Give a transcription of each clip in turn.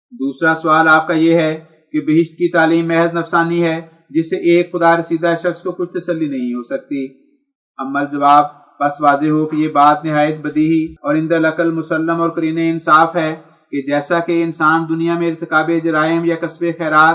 دوسرا سوال آپ کا یہ ہے کہ بہشت کی تعلیم محض نفسانی ہے جس سے ایک خدا رسیدہ شخص کو کچھ تسلی نہیں ہو سکتی۔ اما الجواب، پس واضح ہو کہ یہ بات نہایت بدیہی اور عند العقل مسلم اور قرین انصاف ہے کہ جیسا کہ انسان دنیا میں ارتکاب جرائم یا کسب خیرات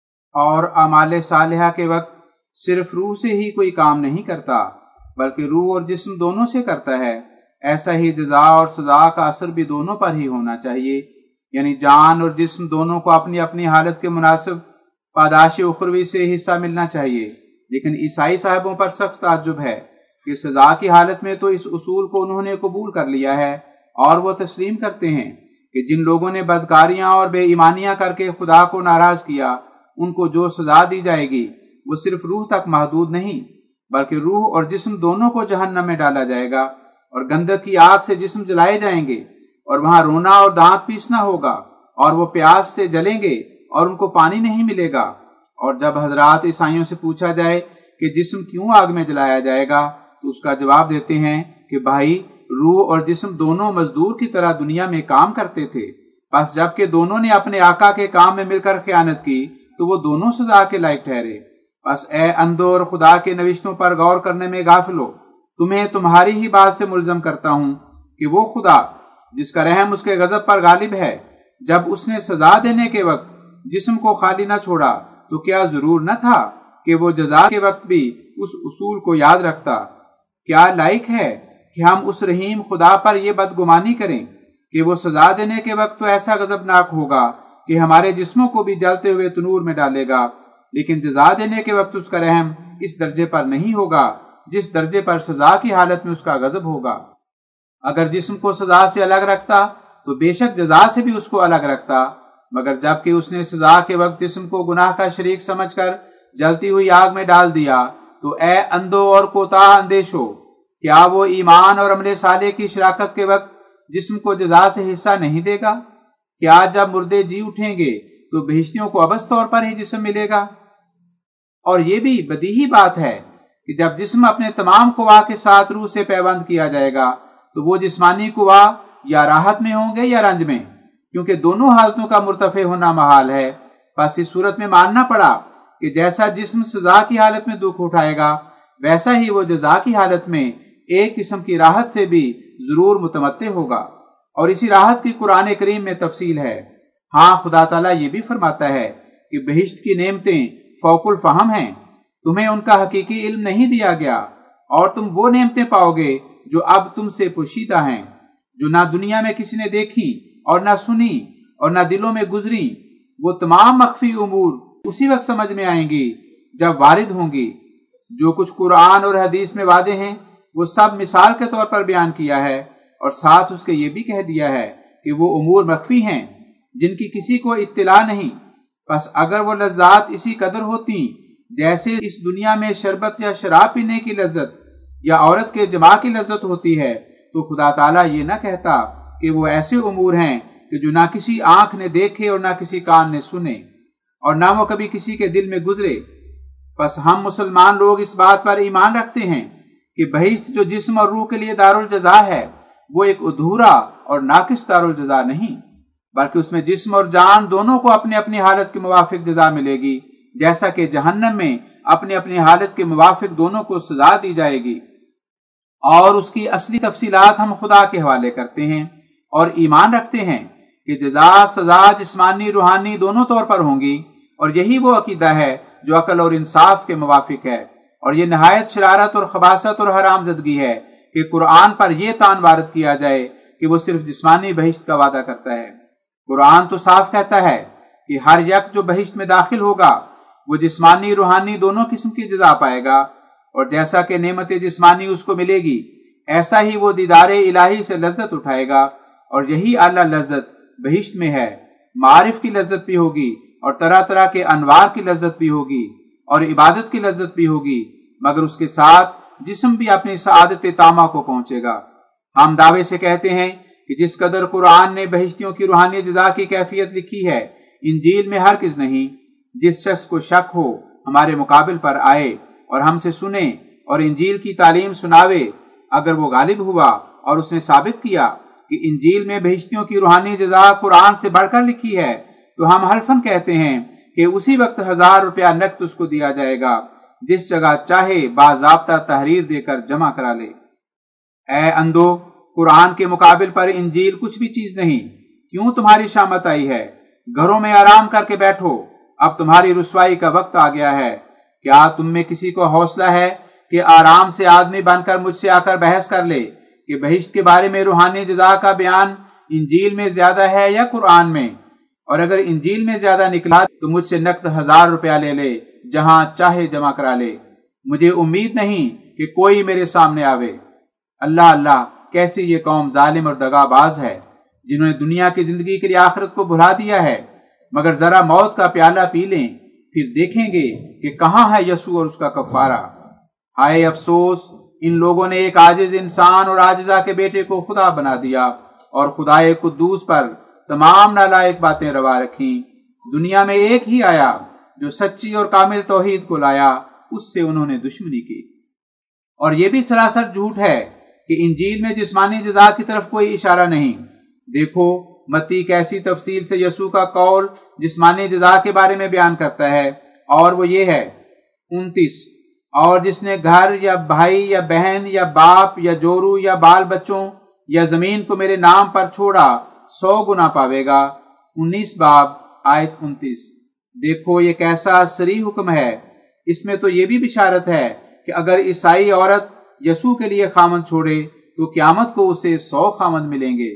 اور اعمال صالحہ کے وقت صرف روح سے ہی کوئی کام نہیں کرتا بلکہ روح اور جسم دونوں سے کرتا ہے، ایسا ہی جزا اور سزا کا اثر بھی دونوں پر ہی ہونا چاہیے، یعنی جان اور جسم دونوں کو اپنی اپنی حالت کے مناسب پاداش اخروی سے حصہ ملنا چاہیے۔ لیکن عیسائی صاحبوں پر سخت تعجب ہے کہ سزا کی حالت میں تو اس اصول کو انہوں نے قبول کر لیا ہے اور وہ تسلیم کرتے ہیں کہ جن لوگوں نے بدکاریاں اور بے ایمانیاں کر کے خدا کو ناراض کیا ان کو جو سزا دی جائے گی وہ صرف روح تک محدود نہیں بلکہ روح اور جسم دونوں کو جہنم میں ڈالا جائے گا اور گندک کی آگ سے جسم جلائے جائیں گے اور وہاں رونا اور دانت پیسنا ہوگا اور وہ پیاس سے جلیں گے اور ان کو پانی نہیں ملے گا۔ اور جب حضرات عیسائیوں سے پوچھا جائے کہ جسم کیوں آگ میں جلایا جائے گا تو اس کا جواب دیتے ہیں کہ بھائی، روح اور جسم دونوں مزدور کی طرح دنیا میں کام کرتے تھے، بس جب کہ دونوں نے اپنے آقا کے کام میں مل کر خیانت کی تو وہ دونوں سزا کے لائق ٹھہرے۔ بس اے اندھو اور خدا کے نوشتوں پر غور کرنے میں غافلو، تمہیں تمہاری ہی بات سے ملزم کرتا ہوں کہ وہ خدا جس کا رحم اس کے غضب پر غالب ہے، جب اس نے سزا دینے کے وقت جسم کو خالی نہ چھوڑا تو کیا ضرور نہ تھا کہ وہ جزا کے وقت بھی اس اصول کو یاد رکھتا؟ کیا لائق ہے کہ ہم اس رحیم خدا پر یہ بدگمانی کریں کہ وہ سزا دینے کے وقت تو ایسا غضبناک ہوگا کہ ہمارے جسموں کو بھی جلتے ہوئے تنور میں ڈالے گا، لیکن جزا دینے کے وقت اس کا رحم اس درجے پر نہیں ہوگا جس درجے پر سزا کی حالت میں اس کا غضب ہوگا۔ اگر جسم کو سزا سے الگ رکھتا تو بے شک جزا سے بھی اس کو الگ رکھتا، مگر جب کہ اس نے سزا کے وقت جسم کو گناہ کا شریک سمجھ کر جلتی ہوئی آگ میں ڈال دیا تو اے اندھو اور کوتاہ اندیشو، کیا وہ ایمان اور عمل صالح کی شراکت کے وقت جسم کو جزا سے حصہ نہیں دے گا؟ کیا جب مردے جی اٹھیں گے تو بہشتیوں کو ابس طور پر ہی جسم ملے گا؟ اور یہ بھی بدیہی بات ہے کہ جب جسم اپنے تمام قوا کے ساتھ روح سے پیوند کیا جائے گا تو وہ جسمانی قوا یا راحت میں ہوں گے یا رنج میں، کیونکہ دونوں حالتوں کا مرتفع ہونا محال ہے۔ بس اس صورت میں ماننا پڑا کہ جیسا جسم سزا کی حالت میں دکھ اٹھائے گا ویسا ہی وہ جزا کی حالت میں ایک قسم کی راحت سے بھی ضرور متمتع ہوگا، اور اسی راحت کی قرآن کریم میں تفصیل ہے۔ ہاں، خدا تعالیٰ یہ بھی فرماتا ہے کہ بہشت کی نعمتیں فوق الفہم ہیں، تمہیں ان کا حقیقی علم نہیں دیا گیا، اور تم وہ نعمتیں پاؤ گے جو اب تم سے پوشیدہ ہیں، جو نہ دنیا میں کسی نے دیکھی اور نہ سنی اور نہ دلوں میں گزری۔ وہ تمام مخفی امور اسی وقت سمجھ میں آئیں گی جب وارد ہوں گی۔ جو کچھ قرآن اور حدیث میں وعدے ہیں وہ سب مثال کے طور پر بیان کیا ہے، اور ساتھ اس کے یہ بھی کہہ دیا ہے کہ وہ امور مخفی ہیں جن کی کسی کو اطلاع نہیں۔ پس اگر وہ لذات اسی قدر ہوتی جیسے اس دنیا میں شربت یا شراب پینے کی لذت یا عورت کے جماع کی لذت ہوتی ہے تو خدا تعالیٰ یہ نہ کہتا کہ وہ ایسے امور ہیں کہ جو نہ کسی آنکھ نے دیکھے اور نہ کسی کان نے سنے اور نہ وہ کبھی کسی کے دل میں گزرے۔ پس ہم مسلمان لوگ اس بات پر ایمان رکھتے ہیں کہ بہشت جو جسم اور روح کے لیے دارالجزا ہے وہ ایک ادھورا اور ناقص دارالجزا نہیں، بلکہ اس میں جسم اور جان دونوں کو اپنی اپنی حالت کے موافق جزا ملے گی، جیسا کہ جہنم میں اپنی اپنی حالت کے موافق دونوں کو سزا دی جائے گی۔ اور اس کی اصلی تفصیلات ہم خدا کے حوالے کرتے ہیں اور ایمان رکھتے ہیں کہ جزا سزا جسمانی روحانی دونوں طور پر ہوں گی، اور یہی وہ عقیدہ ہے جو عقل اور انصاف کے موافق ہے۔ اور یہ نہایت شرارت اور خباثت اور حرام زدگی ہے کہ قرآن پر یہ تان وارد کیا جائے کہ وہ صرف جسمانی بہشت کا وعدہ کرتا ہے۔ قرآن تو صاف کہتا ہے کہ ہر یک جو بہشت میں داخل ہوگا وہ جسمانی روحانی دونوں قسم کی جزا پائے گا، اور جیسا کہ نعمت جسمانی اس کو ملے گی ایسا ہی وہ دیدار الہی سے لذت اٹھائے گا، اور یہی اعلیٰ لذت بہشت میں ہے۔ معارف کی لذت بھی ہوگی اور طرح طرح کے انوار کی لذت بھی ہوگی اور عبادت کی لذت بھی ہوگی، مگر اس کے ساتھ جسم بھی اپنی سعادت تامہ کو پہنچے گا۔ ہم دعوے سے کہتے ہیں کہ جس قدر قرآن نے بہشتیوں کی روحانی جزا کی کیفیت لکھی ہے انجیل میں ہرگز نہیں۔ جس شخص کو شک ہو ہمارے مقابل پر آئے اور ہم سے سنے اور انجیل کی تعلیم سناوے۔ اگر وہ غالب ہوا اور اس نے ثابت کیا کہ انجیل میں بہشتیوں کی روحانی جزا قرآن سے بڑھ کر لکھی ہے تو ہم حلفن کہتے ہیں کہ اسی وقت 1000 روپیہ نقد اس کو دیا جائے گا جس جگہ چاہے باضابطہ تحریر دے کر جمع کرا لے۔ اے اندھو، قرآن کے مقابل پر انجیل کچھ بھی چیز نہیں۔ کیوں تمہاری شامت آئی ہے؟ گھروں میں آرام کر کے بیٹھو، اب تمہاری رسوائی کا وقت آ گیا ہے۔ کیا تم میں کسی کو حوصلہ ہے کہ آرام سے آدمی بن کر مجھ سے آ کر بحث کر لے کہ بہشت کے بارے میں روحانی جزا کا بیان انجیل میں زیادہ ہے یا قرآن میں؟ اور اگر انجیل میں زیادہ نکلا تو مجھ سے نقد 1000 روپیہ لے لے، جہاں چاہے جمع کرا لے۔ مجھے امید نہیں کہ کوئی میرے سامنے آوے۔ اللہ اللہ، کیسی یہ قوم ظالم اور دغا باز ہے جنہوں نے دنیا کی زندگی کے لیے آخرت کو بھلا دیا ہے۔ مگر ذرا موت کا پیالہ پی لیں، پھر دیکھیں گے کہ کہاں ہے یسوع اور اس کا کفارہ۔ ہائے افسوس، ان لوگوں نے ایک عاجز انسان اور عاجزہ کے بیٹے کو خدا بنا دیا اور خدائے قدوس پر تمام نالائق باتیں روا رکھیں۔ دنیا میں ایک ہی آیا جو سچی اور کامل توحید کو لایا، اس سے انہوں نے دشمنی کی۔ اور یہ بھی سراسر جھوٹ ہے کہ انجیل میں جسمانی جزا کی طرف کوئی اشارہ نہیں۔ دیکھو متی کیسی تفصیل سے یسوع کا قول جسمانی جزا کے بارے میں بیان کرتا ہے، اور وہ یہ ہے 29، اور جس نے گھر یا بھائی یا بہن یا باپ یا جورو یا بال بچوں یا زمین کو میرے نام پر چھوڑا 100 گنا پاوے گا۔ 19 باب آیت 29۔ دیکھو یہ کیسا صریح حکم ہے۔ اس میں تو یہ بھی بشارت ہے کہ اگر عیسائی عورت یسوع کے لیے خامند چھوڑے تو قیامت کو اسے 100 خامند ملیں گے۔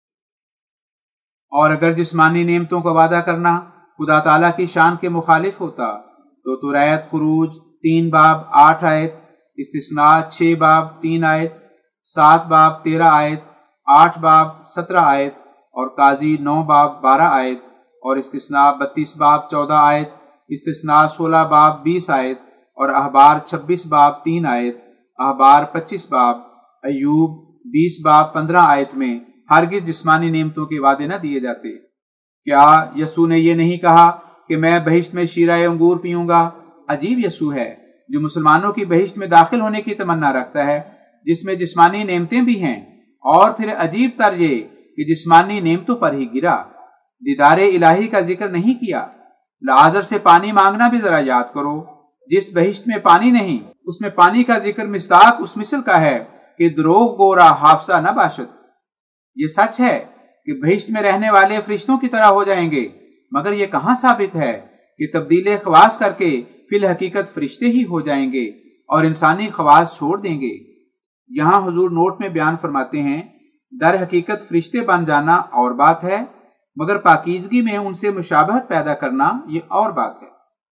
اور اگر جسمانی نعمتوں کا وعدہ کرنا خدا تعالیٰ کی شان کے مخالف ہوتا تو توریت خروج 3 باب 8 آیت، استثناء 6 باب 3 آیت، 7 باب 13 آیت، 8 باب 17 آیت، اور قاضی 9 باب 12 آیت، اور استثناء 32 باب 14 آیت، استثناء 16 باب 20 آیت، اور احبار 26 باب 3 آیت، احبار 25 باب، ایوب 20 باب 15 آیت میں ہرگز جسمانی نعمتوں کے وعدے نہ دیے جاتے۔ کیا یسوع نے یہ نہیں کہا کہ میں بہشت میں شیرہ انگور پیوں گا؟ عجیب یسوع ہے جو مسلمانوں کی بہشت میں داخل ہونے کی تمنا رکھتا ہے جس میں جسمانی نعمتیں بھی ہیں، اور پھر عجیب تر یہ کہ جسمانی نعمتوں پر ہی گرا، دیدار الہی کا ذکر نہیں کیا۔ لعازر سے پانی مانگنا بھی ذرا یاد کرو۔ جس بہشت میں پانی نہیں، اس میں پانی کا ذکر مصداق اس مثل کا ہے کہ دروغ گورا حافظہ نہ باشد۔ یہ سچ ہے کہ بہشت میں رہنے والے فرشتوں کی طرح ہو جائیں گے، مگر یہ کہاں ثابت ہے کہ تبدیل خواص کر کے فی الحقیقت فرشتے ہی ہو جائیں گے اور انسانی خواص چھوڑ دیں گے۔ یہاں حضور نوٹ میں بیان فرماتے ہیں، در حقیقت فرشتے بن جانا اور بات ہے، مگر پاکیزگی میں ان سے مشابہت پیدا کرنا یہ اور بات ہے۔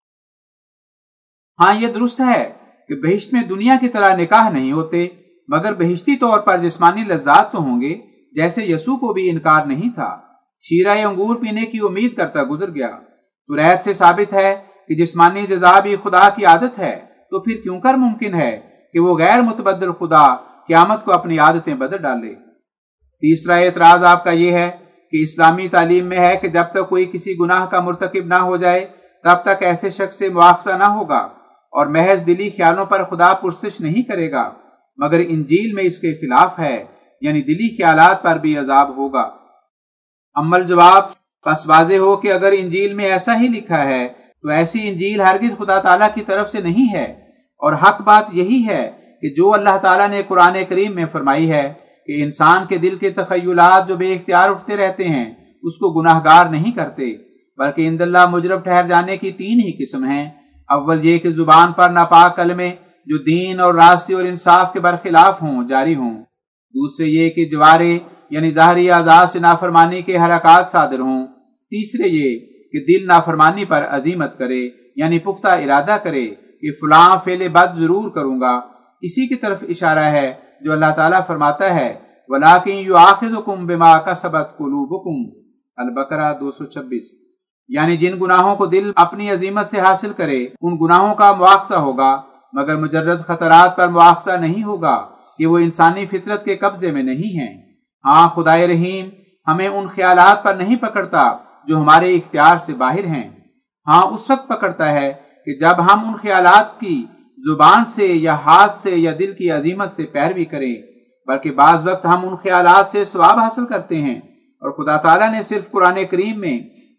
ہاں یہ درست ہے کہ بہشت میں دنیا کی طرح نکاح نہیں ہوتے، مگر بہشتی طور پر جسمانی لذات تو ہوں گے، جیسے یسوع کو بھی انکار نہیں تھا۔ شیرہ انگور پینے کی امید کرتا گزر گیا۔ توریت سے ثابت ہے کہ جسمانی جزا بھی خدا کی عادت ہے، تو پھر کیوں کر ممکن ہے کہ وہ غیر متبدل خدا قیامت کو اپنی عادتیں بدل ڈالے؟ تیسرا اعتراض آپ کا یہ ہے کہ اسلامی تعلیم میں ہے کہ جب تک کوئی کسی گناہ کا مرتکب نہ ہو جائے تب تک ایسے شخص سے مواخذہ نہ ہوگا اور محض دلی خیالوں پر خدا پرسش نہیں کرے گا، مگر انجیل میں اس کے خلاف ہے، یعنی دلی خیالات پر بھی عذاب ہوگا۔ اما الجواب، پس واضح ہو کہ اگر انجیل میں ایسا ہی لکھا ہے تو ایسی انجیل ہرگز خدا تعالیٰ کی طرف سے نہیں ہے، اور حق بات یہی ہے کہ جو اللہ تعالیٰ نے قرآن کریم میں فرمائی ہے کہ انسان کے دل کے تخیلات جو بے اختیار اٹھتے رہتے ہیں اس کو گناہ گار نہیں کرتے، بلکہ عند اللہ مجرم ٹھہر جانے کی 3 ہی قسم ہیں۔ اول یہ کہ زبان پر ناپاک کلمے جو دین اور راستے اور انصاف کے برخلاف ہوں جاری ہوں۔ دوسرے یہ کہ جوارے یعنی ظاہری اعضاء سے نافرمانی کے حرکات صادر ہوں۔ تیسرے یہ کہ دل نافرمانی پر عزیمت کرے، یعنی پختہ ارادہ کرے کہ فلاں فعل بد ضرور کروں گا۔ اسی کی طرف اشارہ ہے جو اللہ تعالیٰ فرماتا ہے وَلَٰكِن يُؤَاخِذُكُم بِمَا كَسَبَتْ قُلُوبُكُمْ، البقرہ 226، یعنی جن گناہوں کو دل اپنی عزیمت سے حاصل کرے ان گناہوں کا مواخذہ ہوگا، مگر مجرد خطرات پر مواخذہ نہیں ہوگا کہ وہ انسانی فطرت کے قبضے میں نہیں ہیں۔ ہاں خدائے رحیم ہمیں ان خیالات پر نہیں پکڑتا جو ہمارے اختیار سے باہر ہیں، ہاں اس وقت پکڑتا ہے کہ جب ہم ان خیالات کی زبان سے یا ہاتھ سے یا دل کی عزیمت سے پیروی کریں، بلکہ بعض وقت ہم ان خیالات سے ثواب حاصل کرتے ہیں، اور خدا تعالیٰ نے صرف قرآن کریم میں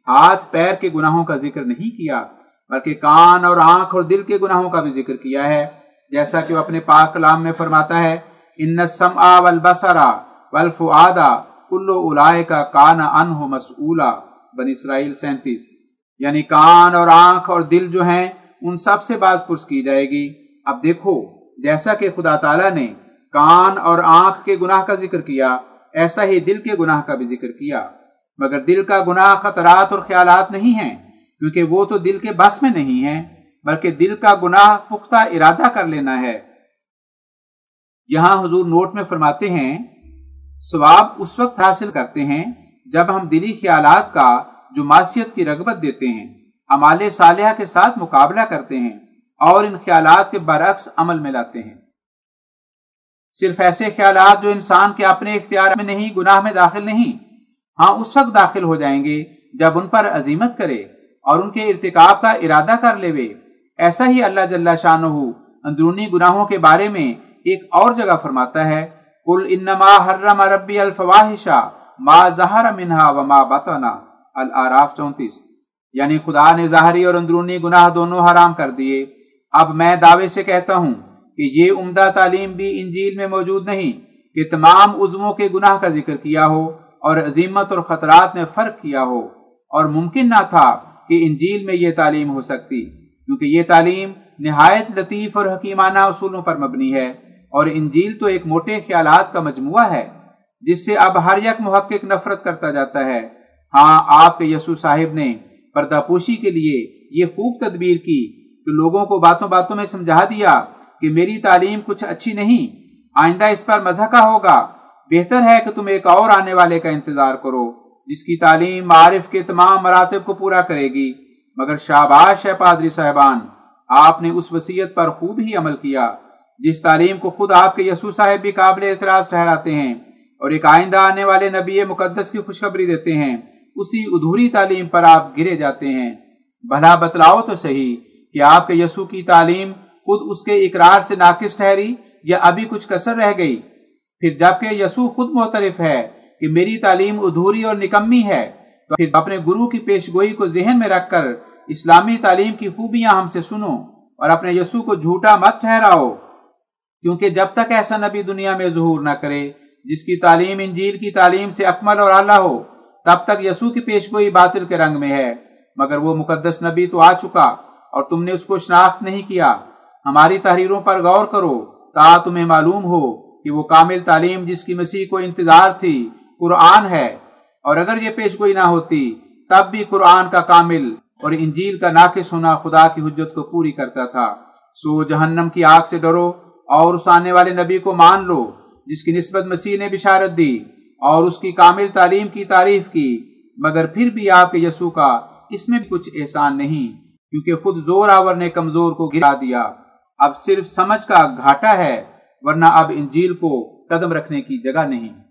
हाथ पैर के गुनाहों का जिक्र नहीं किया, बल्कि कान और आंख और दिल के गुनाहों का भी जिक्र किया है। जैसा कि वो अपने पाक कलाम में फरमाता है, इन्न सम्आ वल बसरा वल फुआदा कुल्लु उलाइका कान अन्हु मसऊला, बनी इसराइल 37। यानी कान और आंख और दिल जो हैं उन सब से बाज़पुर्स की जाएगी। अब देखो, जैसा कि खुदा ताला ने कान और आंख के गुनाह का जिक्र किया, ऐसा ही दिल के गुनाह का भी जिक्र किया। मगर दिल का गुनाह खतरात और ख्यालात नहीं है, क्योंकि वो तो दिल के बस में नहीं है, बल्कि दिल का गुनाह पुख्ता इरादा कर लेना है। यहां हुजूर नोट में फरमाते हैं, सवाब उस वक्त हासिल करते हैं जब हम दिली ख्यालात का जो मासियत की रगबत देते हैं, अमाले सालिहा के साथ मुकाबला करते हैं और इन ख्यालात के बरअक्स अमल में लाते हैं। सिर्फ ऐसे ख्यालात जो इंसान के अपने इख्तियार में नहीं, गुनाह में दाखिल नहीं, हाँ उस वक्त दाखिल हो जाएंगे जब उन पर अजीमत करे और उनके इर्तिकाब का इरादा कर लेवे। ऐसा ही अल्लाह जल्ला शानहू अंदरूनी गुनाहों के बारे में एक और जगह फरमाता है, कुल इन्नमा हर्रम रब्बी अल फवाहिशा मा ज़हर मिन्हा व मा बतना, अल आराफ 34। यानी खुदा ने ज़ाहरी और अंदरूनी गुनाह दोनों हराम कर दिए। अब मैं दावे से कहता हूँ कि ये उम्दा तालीम भी इंजील में मौजूद नहीं कि तमाम उज़्वों के गुनाह का जिक्र किया हो और अजीमत और खतरात में फर्क किया हो, और मुमकिन ना था कि इंजील में ये तालीम हो सकती, क्योंकि ये तालीम निहायत लतीफ़ और हकीमाना उसूलों पर मबनी है, और इंजील तो एक मोटे ख्यालात का मजमुआ है जिससे अब हर एक मुहक्किक नफरत करता जाता है। हाँ, आपके यसू साहिब ने पर्दापोशी के लिए ये खूब तदबीर की कि लोगों को बातों बातों में समझा दिया कि मेरी तालीम कुछ अच्छी नहीं, आइंदा इस पर मज़हका होगा, बेहतर है कि तुम एक और आने वाले का इंतजार करो जिसकी तालीम मारिफ के तमाम मरातब को पूरा करेगी। मगर शाबाश है पादरी साहबान, आपने उस वसीयत पर खूब ही अमल किया जिस तालीम को खुद आपके यसू साहिब भी काबिल एतराज ठहराते हैं और एक आइंदा आने वाले नबी मुकद्दस की खुशखबरी देते हैं। उसी अधूरी तालीम पर आप गिरे जाते हैं। भला बतलाओ तो सही कि आपके यसू की तालीम खुद उसके इकरार से नाकिस ठहरी या अभी कुछ कसर रह गई? फिर जबकि यसू खुद मोतरफ है कि मेरी तालीम अधूरी और निकम्मी है, तो फिर अपने गुरु की पेशगोई को जहन में रखकर इस्लामी तालीम की खूबियां हमसे सुनो और अपने यसू को झूठा मत ठहराओ, क्योंकि जब तक ऐसा नबी दुनिया में ज़ुहूर न करे जिसकी तालीम इंजील की तालीम से अकमल और आला हो, तब तक यसू की पेशगोई बातिल के रंग में है। मगर वो मुकद्दस नबी तो आ चुका और तुमने उसको शनाख्त नहीं किया। हमारी तहरीरों पर गौर करो ता तुम्हें मालूम हो कि वो कामिल तालीम जिसकी मसीह को इंतजार थी कुरान है, और अगर ये पेशगोई ना होती तब भी कुरान का कामिल और इंजील का नाकिस होना खुदा की हुज्जत को पूरी करता था। सो जहन्नम की आग से डरो और उस आने वाले नबी को मान लो जिसकी निस्बत मसीह ने बिशारत दी और उसकी कामिल तालीम की तारीफ की। मगर फिर भी आपके यसू का इसमें भी कुछ एहसान नहीं, क्योंकि खुद जोर आवर ने कमजोर को गिरा दिया। अब सिर्फ समझ का घाटा है, वरना अब इंजील को कदम रखने की जगह नहीं।